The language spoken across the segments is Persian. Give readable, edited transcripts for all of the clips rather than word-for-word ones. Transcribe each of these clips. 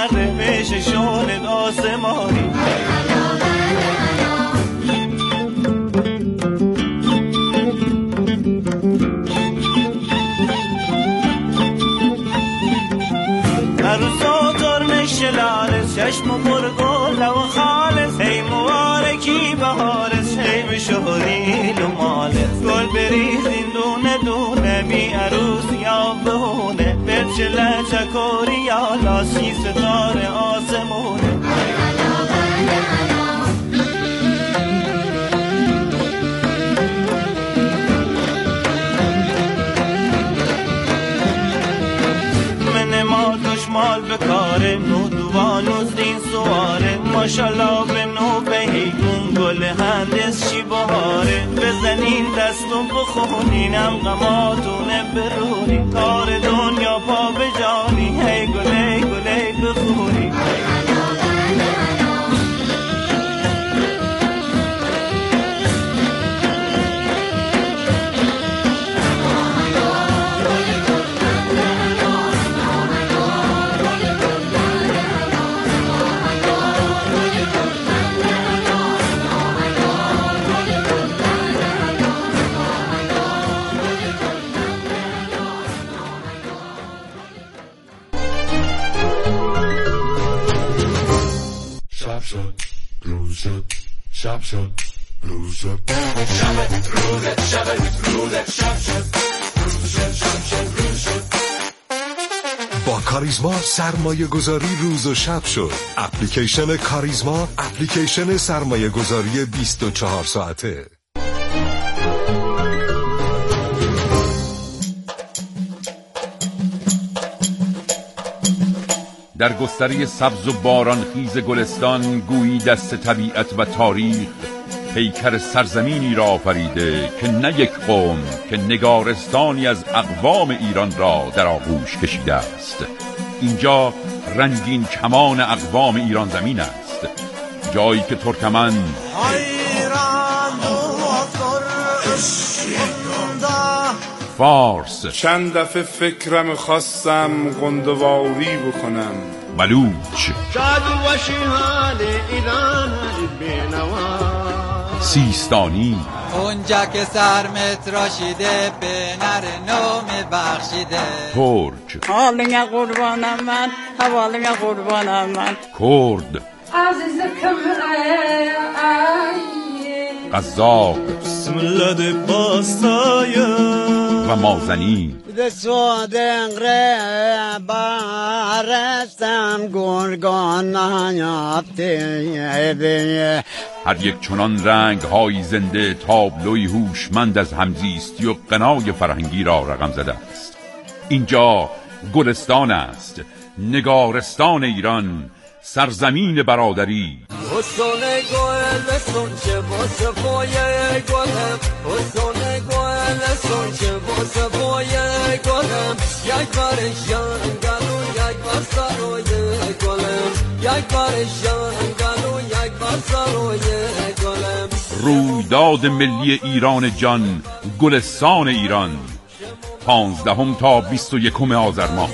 نره بشه شونت آسمانی. عروسا ترمش لالس چشم پر گل و خالص هی مبارکی بهارس هی بشهریل و مالس گل بریزین دونه دونه بی عروس یا بهونه برچه لچکوری یا لاسی ستاره آسمونه. مال بکاره نو دوانوز دین سواره ماشالله به نو بهیگون گل هندس چی بهاره بزنین دستون بخونینم غماتونه برونی کار دنیا پا به جانی هی گله گله بخونی. شب شد روز شد با کاریزما سرمایه گذاری روز و شب شد. اپلیکیشن کاریزما، اپلیکیشن سرمایه گذاری 24 ساعته. در گستره سبز و بارانخیز گلستان گویی دست طبیعت و تاریخ پیکر سرزمینی را آفریده که نه یک قوم که نگارستانی از اقوام ایران را در آغوش کشیده است. اینجا رنگین کمان اقوام ایران زمین است، جایی که ترکمن فارس، چند دفعه فکرم خواستم قندواری بکنم، بلوچ، سیستانی، اونجا که سرمت راشیده به نر نوم بخشیده، ترک، حالنگه قربانم من، حوالنگه قربانم من، کرد، قزاق، بسم الله ده باستایه و مازنی. ده سودنگره بارستم گرگان نیابته. هر یک چنان رنگ های زنده تابلوی هوشمند از همزیستی و غنای فرهنگی را رقم زده است. اینجا گلستان است، نگارستان ایران، سرزمین برادری. حسن گل سنچه با صفای گلم، حسن گل سنچه با صفای گلم، یک بارش یانگلو یک بار سروی گلم، یک بارش یانگلو یک بار سروی گلم. رویداد ملی ایران جان، گلستان ایران، 15 تا 21 آذر ماه.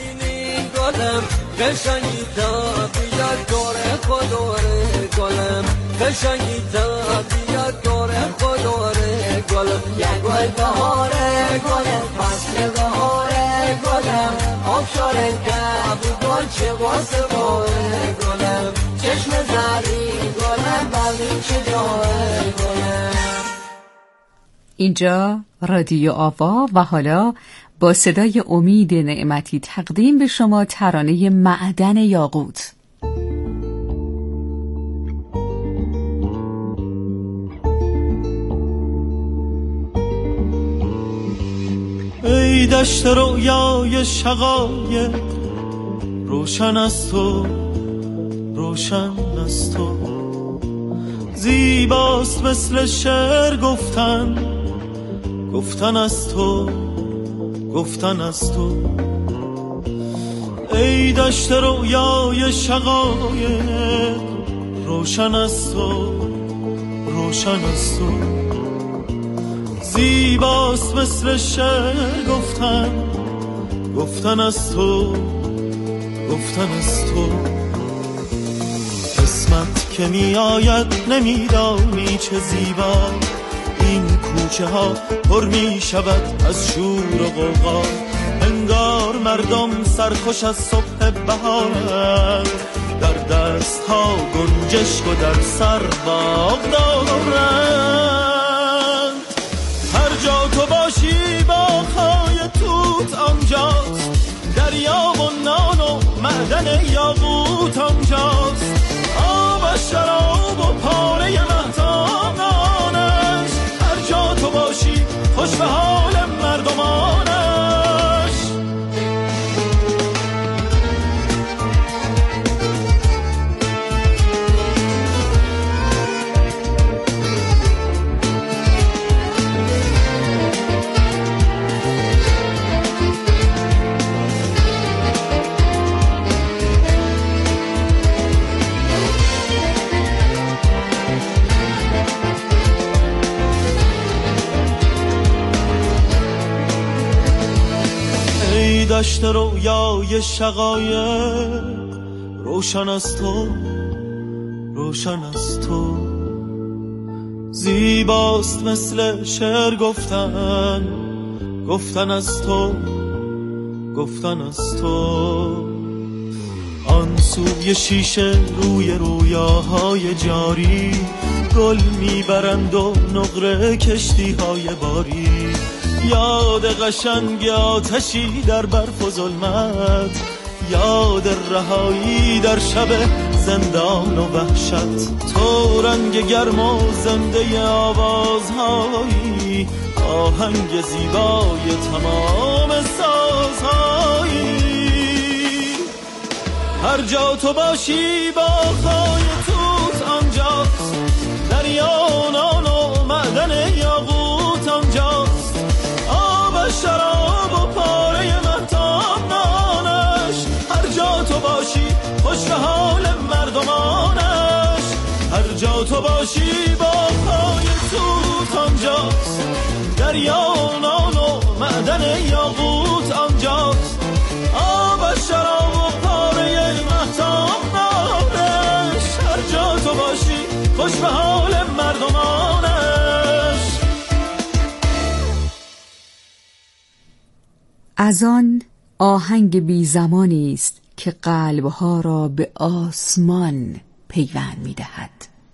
قشنگی تا بیاد داره خداره گلم، قشنگی تا بیاد داره خداره گلم. یک گل بهاره گلم، فصل بهاره گلم، آبشار گب گل چه واسه باره گلم، چشم زری گلم بلین چه جاره گلم. اینجا رادیو آوا و حالا با صدای امید نعمتی تقدیم به شما ترانه معدن یاقوت. ای دشت رویای شقایق، روشن از تو روشن از تو، زیباست مثل شعر گفتن، گفتن از تو گفتن از تو. ای دشت رویای شقایق، روشن از تو روشن از تو، زیباست مثل شعر گفتن، گفتن از تو گفتن از تو. که می آید نمیدانی چه زیبا. این کوچه ها پر می شود از شور و غوغا، انگار مردم سرخوش از صبح بهارند، در دست ها گنجشک و در سر باغ دارند. هر جا تو باشی باغ‌های توت آنجاست، دریا و نان و معدن یاقوت آنجاست، آب و شراب و پاره مهتابانش. هر جا تو باشی خوش به حال مردمانش. دشت رویای شقایق روشن از تو، روشن از تو. زیباست مثل شعر گفتن، گفتن از تو، گفتن از تو. آن سوی شیشه روی رویاهای جاری، گل میبرند و نقره کشتیهای باری. یاد قشنگ آتشی در برف و ظلمت، یاد رهایی در شب زندان و وحشت. تو رنگ گرم و زنده آوازهایی، آهنگ زیبای تمام سازهایی. هر جا تو باشی باغ‌های توت آنجاست، دریا و نان و معدن یاقوت آنجاست، شراب و پاره مهتاب نانش. هر جا تو باشی خوش به حال مردمانش. هر جا تو باشی باغ‌های توت آنجاست، دریا و نان و معدن یاقوت آنجاست، آب و شراب و پاره مهتاب نانش. هر جا تو باشی خوش به حال مردمانش. از آن آهنگ بی زمانی است که قلبها را به آسمان پیوند می دهد.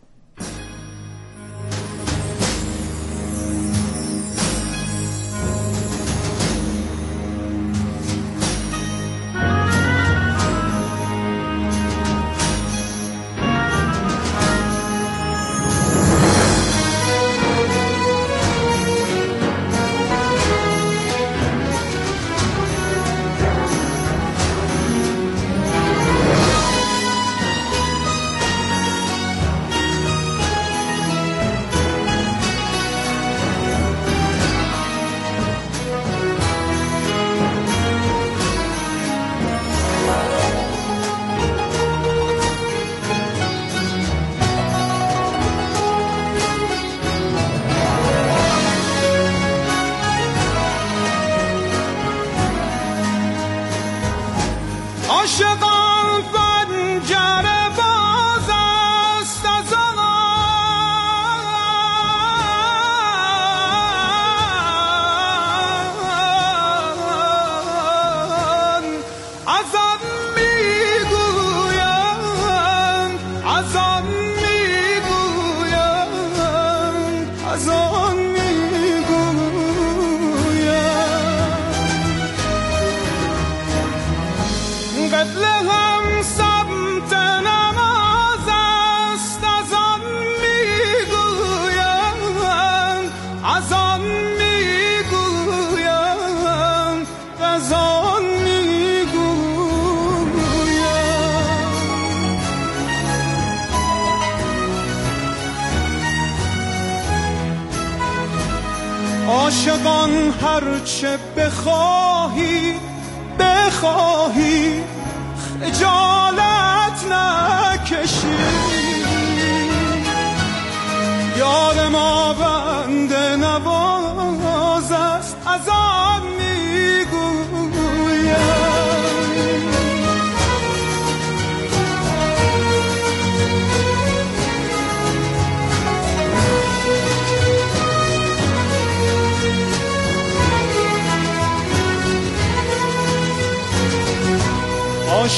عاشقان پنجره باز است از آن، از آن میگویند، از آن میگویند، از آن قبل هم سمت نماز است، از آن میگویند، از آن میگویند، از آن میگویند. عاشقان هرچه بخواهی بخواهی خجالت نکشی، یار ما بنده نواز است، از آن میگویم.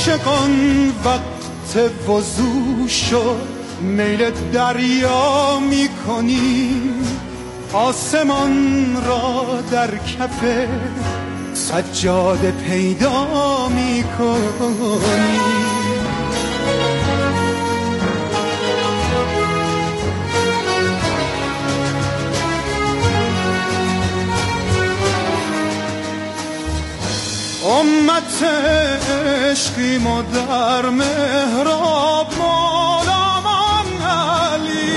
عاشقان وقت وضو شد میل دریا می کنیم آسمان را در کف سجاده پیدا می کنیم. امت عشقیم و در محراب مولامان علی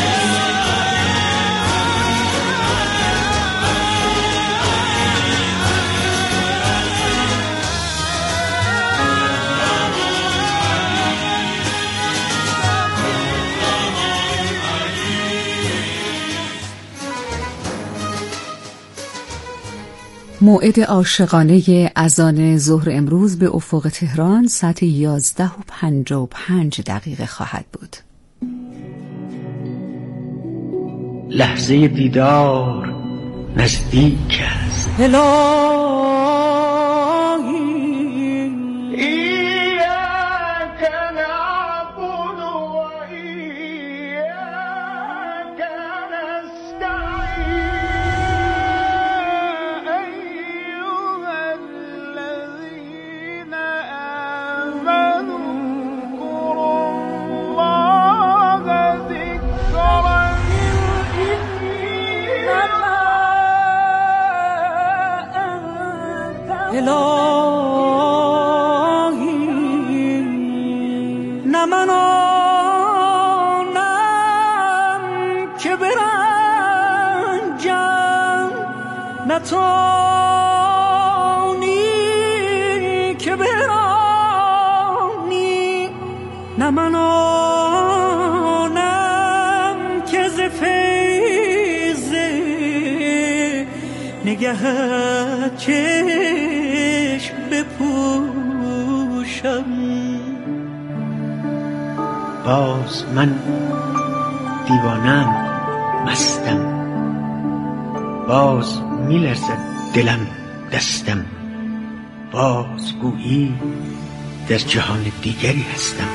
موعد عاشقانه اذان ظهر امروز به افق تهران ساعت 11:55 خواهد بود. لحظه دیدار نزدیک است. نه من آنم که برنجم نه توانی که برانی نه من آنم که ز فیض نگهت چشم بپوشم. باز من دیوانم مستم باز میلرزد دلم دستم باز گویی در جهان دیگری هستم.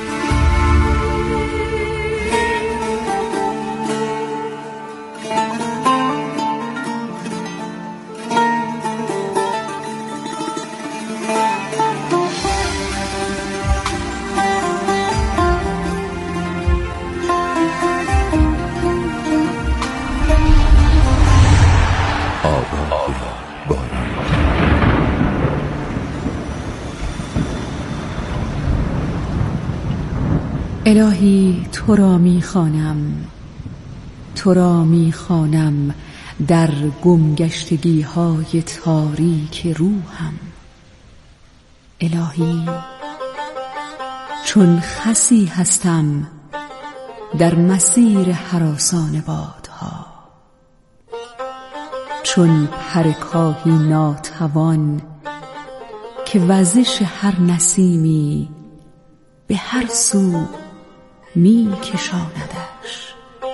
الهی تو را می‌خوانم تو را می‌خوانم در گمگشتگی‌های تاریک روحم. الهی چون خسی هستم در مسیر هراسان بادها چون پر کاهی ناتوان که وزش هر نسیمی به هر سو می کشاندش.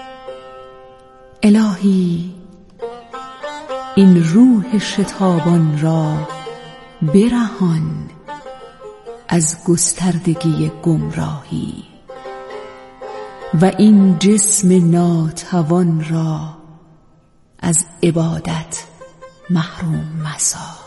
الهی این روح شتابان را برهان از گستردگی گمراهی و این جسم ناتوان را از عبادت محروم مساز.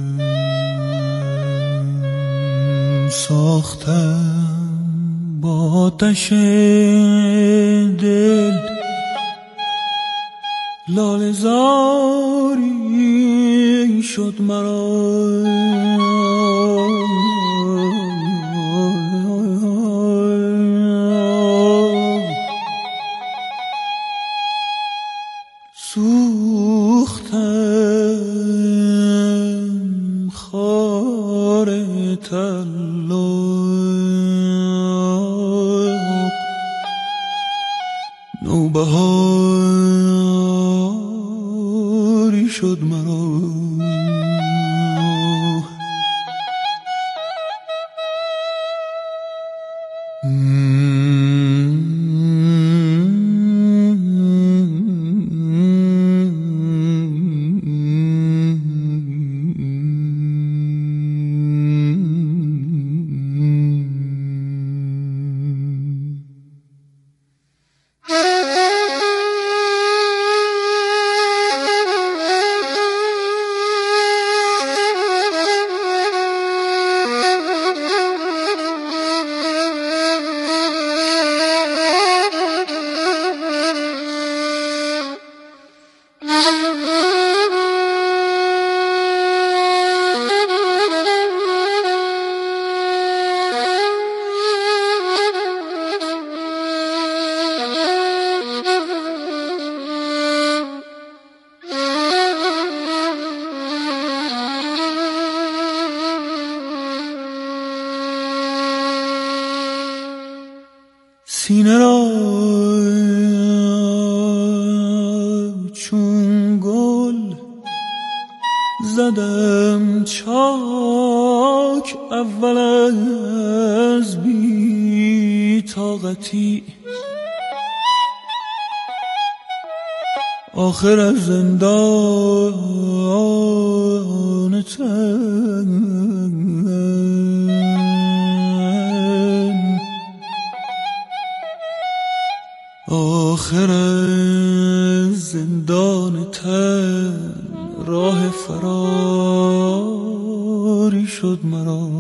ساختم با آتش دل لاله زاری شد مرا، سوختم خار طلاق، نوبهاری شد مرا. سینه را چون گل زدم چاک، اول از بی طاقتی، آخر از زندان تن، آخر از زندان تن راه فراری شد مرا.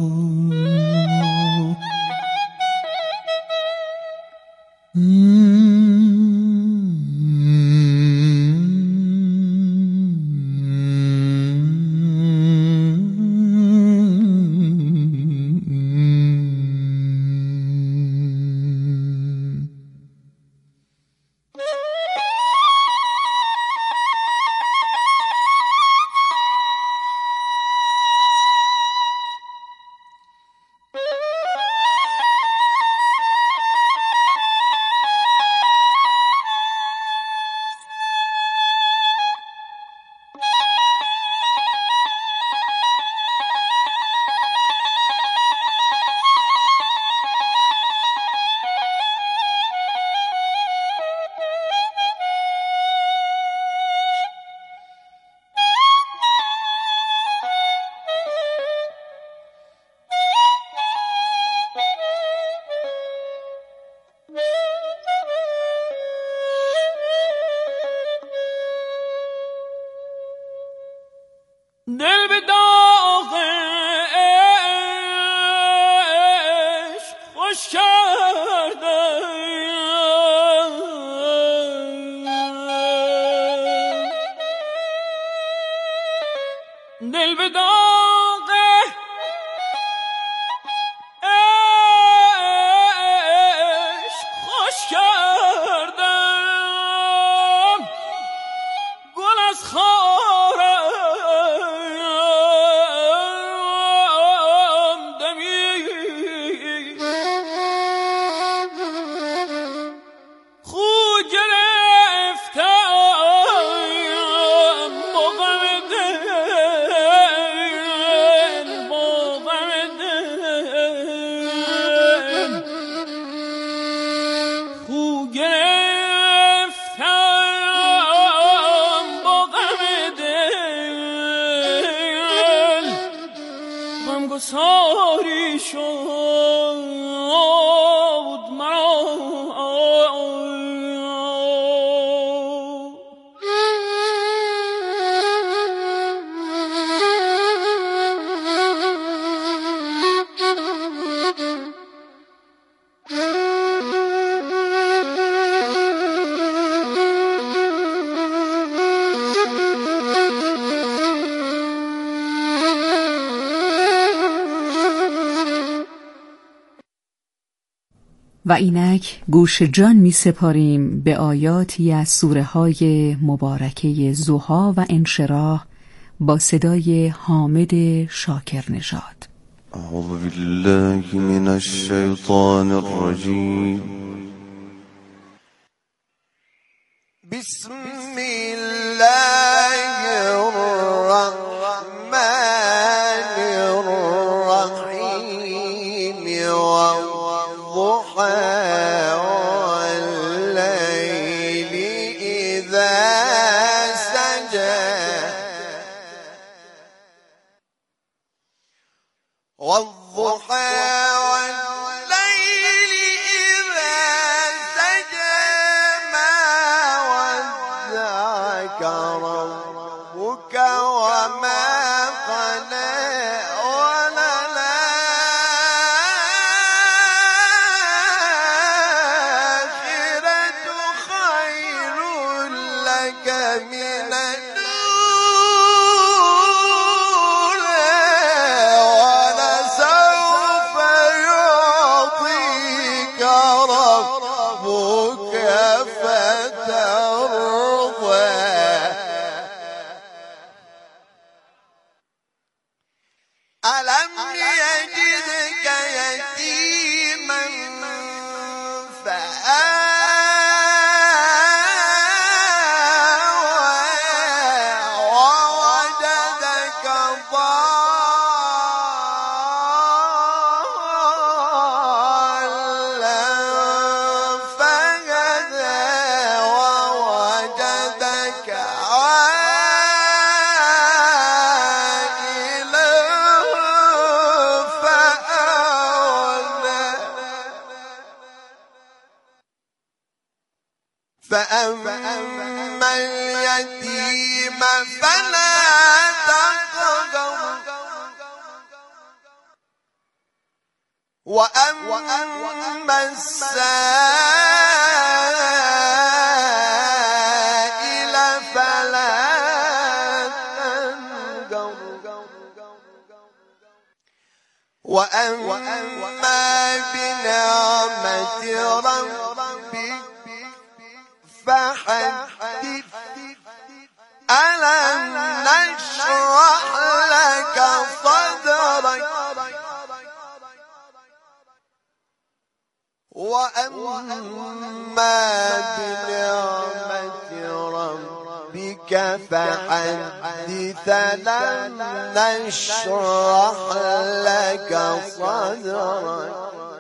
دل به داغ عشق خوش کرده، دل به داغ عشق خوش کردم، گل از غمگساری شد مرا. و اینک گوش جان می سپاریم به آیاتی از سوره های مبارکه ضحی و انشراح با صدای حامد شاکر نژاد. اعوذ بالله من الشیطان الرجیم. بسم الله الرحمن الرحیم والضحى واللیل اذا سجى والضحى والليل إذا سجى ما ودعك ربك وما قلى وللآخرة خير لك من ألم يجدك يتيما فآوى ووجدك ضالا فهدى ووجدك فأما اليتيم فلا تقهر وأما السائل فلا تنهر وأما بنعمة ربك فحدث ألم نشرح لك صدرك وأما بنعمة ربك فحدث ألم نشرح لك صدرك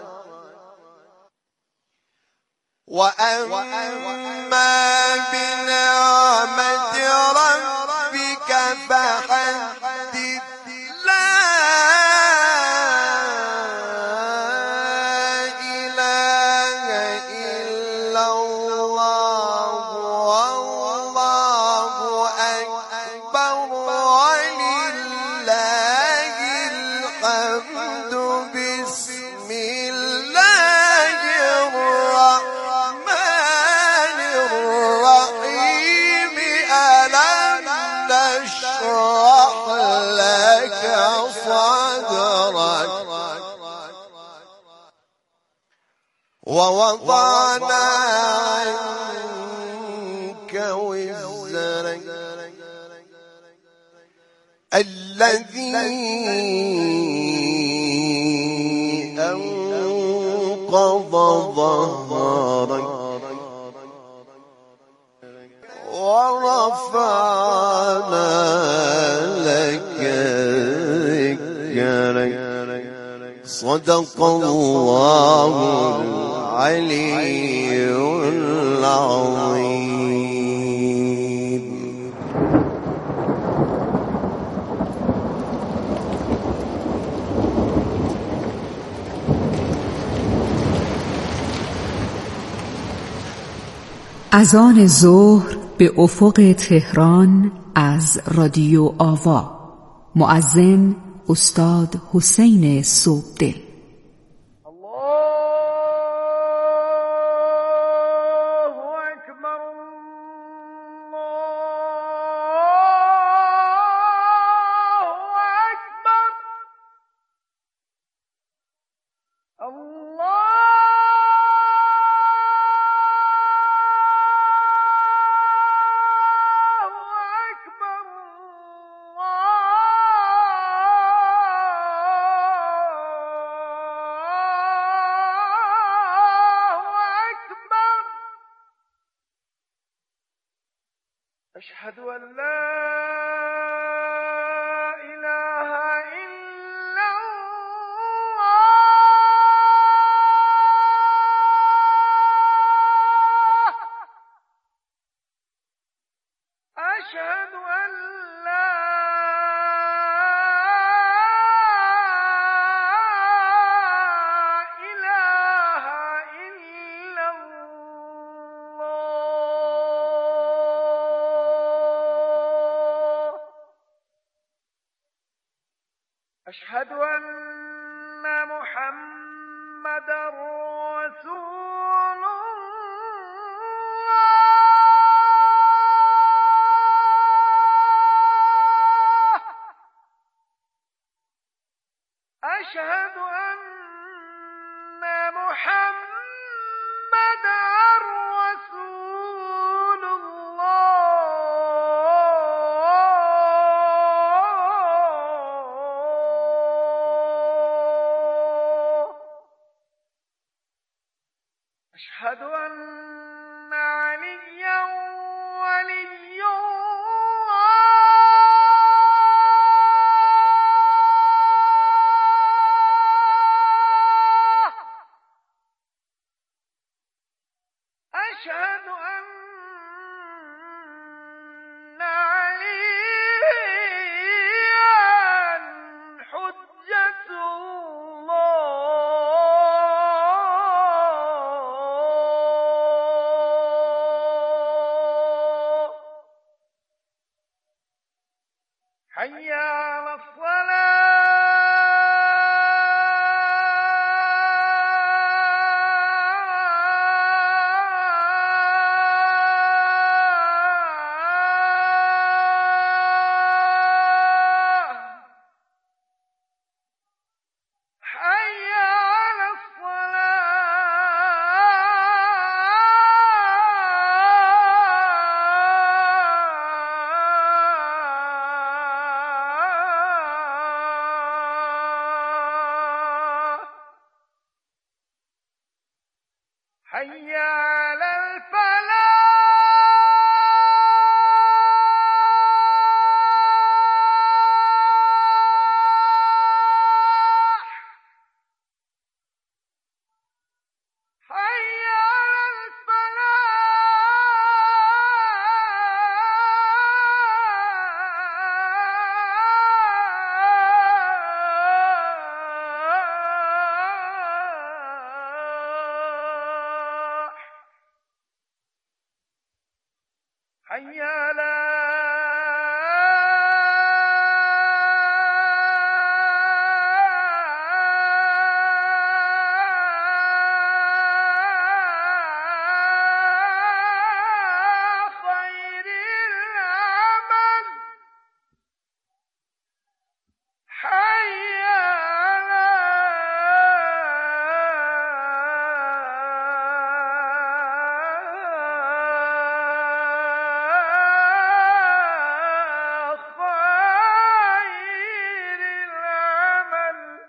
وأما بنعمة ربك فحدث لا إله إلا الله والله أكبر ولله الحمد. بسم الله الرحمن الرحيم. ألم نشرح لك صدرك ووضعنا عنك وزرك الذي أنقض ظهرك ورفعنا لك ذكرك. صدق الله العلي العظيم. اذان ظهر به افق تهران از رادیو آوا. مؤذن استاد حسین صبحدل. أشهد أن لا إله إلا الله أشهد أن لا إله إلا الله أشهد أن محمدا رسول الله أشهد أن محمدا رسول الله أشهد أن عليا ولي الله أشهد أن عليا حجة الله حي على الصلاة حي على الصلاة حي على الفلاح حي على الفلاح حي على خير العمل حي على خير العمل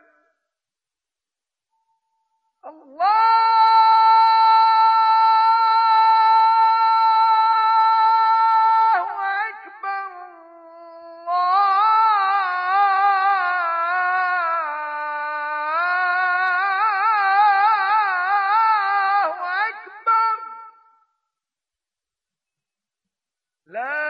الله أكبر الله أكبر لا